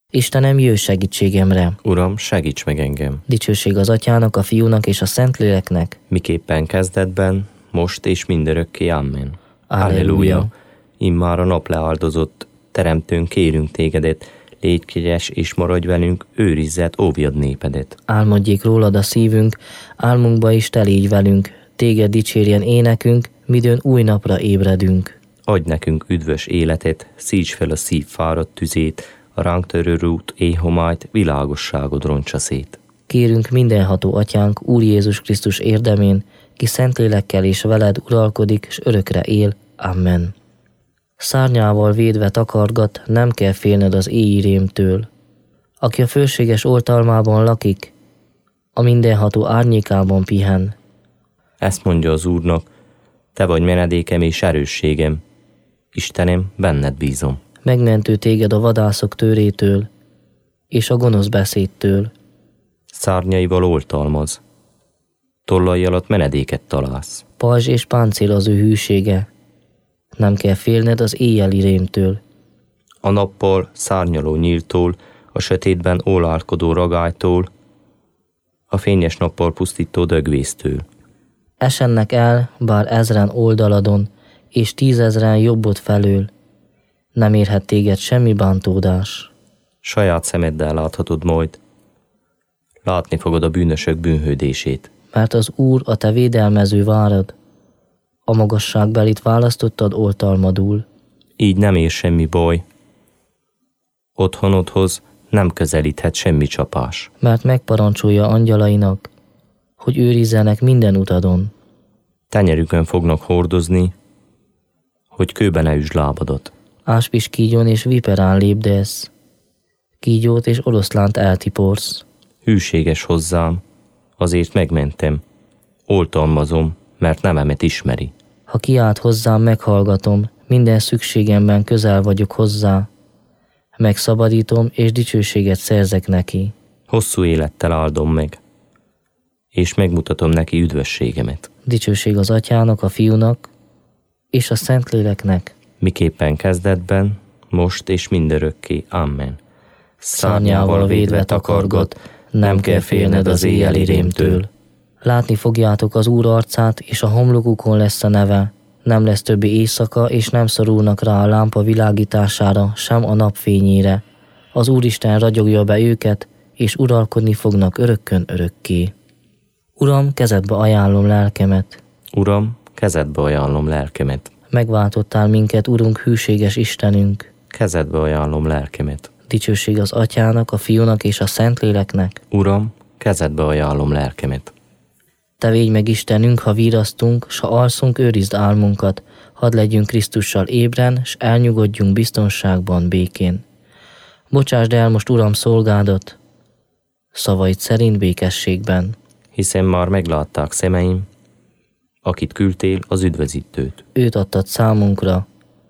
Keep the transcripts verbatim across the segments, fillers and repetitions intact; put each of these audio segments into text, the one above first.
Istenem, jöjj segítségemre! Uram, segíts meg engem! Dicsőség az Atyának, a Fiúnak és a Szentléleknek, miképpen kezdetben, most és mindörökké. Amen. Alleluja! Immár a nap leáldozott, teremtőnk, kérünk tégedet, légy kegyes és maradj velünk, őrizzed, óvjad népedet. Álmodjék rólad a szívünk, álmunkba is te légy velünk, téged dicsérjen énekünk, midőn új napra ébredünk. Adj nekünk üdvös életet, szíts fel a szív fáradt tüzét, a ránk törő rút éjhomályt, világosságod roncsa szét. Kérünk mindenható Atyánk, Úr Jézus Krisztus érdemén, ki Szentlélekkel és veled uralkodik, s örökre él. Amen. Szárnyával védve takargat, nem kell félned az éji rémtől. Aki a fölséges oltalmában lakik, a mindenható árnyékában pihen. Ezt mondja az Úrnak, te vagy menedékem és erősségem. Istenem, benned bízom. Megmentő téged a vadászok tőrétől, és a gonosz beszédtől. Szárnyaival oltalmaz, tollai alatt menedéket találsz. Pajzs és páncél az ő hűsége, nem kell félned az éjjeli rémtől. A nappal szárnyaló nyíltól, a sötétben ólálkodó ragálytól, a fényes nappal pusztító dögvésztől. Esennek el, bár ezren oldaladon, és tízezren jobbod felől, nem érhet téged semmi bántódás. Saját szemeddel láthatod majd, látni fogod a bűnösök bűnhődését. Mert az Úr a te védelmező várad, a magasságbelit választottad oltalmadul. Így nem ér semmi baj, otthonodhoz nem közelíthet semmi csapás. Mert megparancsolja angyalainak, hogy őrizzenek minden utadon. Tenyerükön fognak hordozni, hogy kőbe ne üsd lábadat. Áspis kígyón és viperán lépdesz, kígyót és oroszlánt eltiporsz. Hűséges hozzám, azért megmentem, oltalmazom, mert nevemet ismeri. Ha kiált hozzám, meghallgatom, minden szükségemben közel vagyok hozzá. Megszabadítom, és dicsőséget szerzek neki. Hosszú élettel áldom meg, és megmutatom neki üdvösségemet. Dicsőség az Atyának, a Fiúnak, és a Szentléleknek, miképpen kezdetben, most és mindörökké. Amen. Szárnyával védve takargat, nem kell félned az éjjeli rémtől. Látni fogjátok az Úr arcát, és a homlokukon lesz a neve. Nem lesz többi éjszaka, és nem szorulnak rá a lámpa világítására, sem a napfényére. Az Úristen ragyogja be őket, és uralkodni fognak örökkön örökké. Uram, kezedbe ajánlom lelkemet. Uram, kezedbe ajánlom lelkemet. Megváltottál minket, Urunk, hűséges Istenünk. Kezedbe ajánlom lelkemet. Dicsőség az Atyának, a Fiúnak és a Szentléleknek. Uram, kezedbe ajánlom lelkemet. Te védj meg Istenünk, ha virasztunk, s ha alszunk, őrizd álmunkat, hadd legyünk Krisztussal ébren, s elnyugodjunk biztonságban, békén. Bocsásd el most, Uram, szolgádat, szavaid szerint békességben. Hiszen már meglátták szemeim, akit küldtél, az üdvözítőt. Őt adtad számunkra,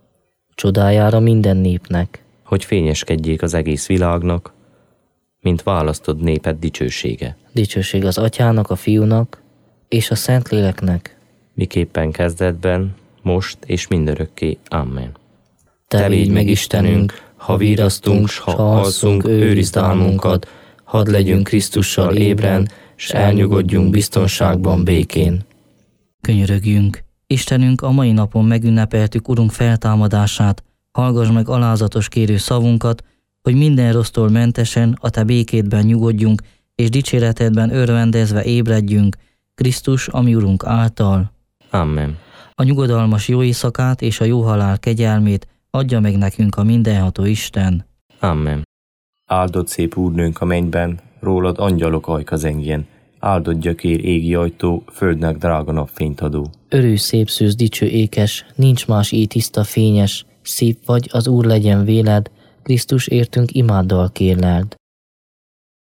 csodájára minden népnek. Hogy fényeskedjék az egész világnak, mint választod néped dicsősége. Dicsőség az Atyának, a Fiúnak és a Szentléleknek, miképpen kezdetben, most és mindörökké. Amen. Te, Te védj meg Istenünk, ha virasztunk, s ha alszunk, őrizd álmunkat, hadd legyünk Krisztussal ébren, s elnyugodjunk biztonságban, békén. Könyörögjünk! Istenünk, a mai napon megünnepeltük Urunk feltámadását, hallgass meg alázatos kérő szavunkat, hogy minden rossztól mentesen a te békédben nyugodjunk, és dicséretedben örvendezve ébredjünk, Krisztus, a mi Urunk által. Amen. A nyugodalmas jó éjszakát és a jó halál kegyelmét adja meg nekünk a mindenható Isten. Amen. Áldott szép Úrnőnk a mennyben, rólad angyalok ajka zengjen, áldott gyökér égi ajtó, földnek drága napfényt adó. Örülj szép szűz dicső ékes, nincs más így tiszta fényes, szép vagy, az Úr legyen véled, Krisztus értünk imáddal kérleld.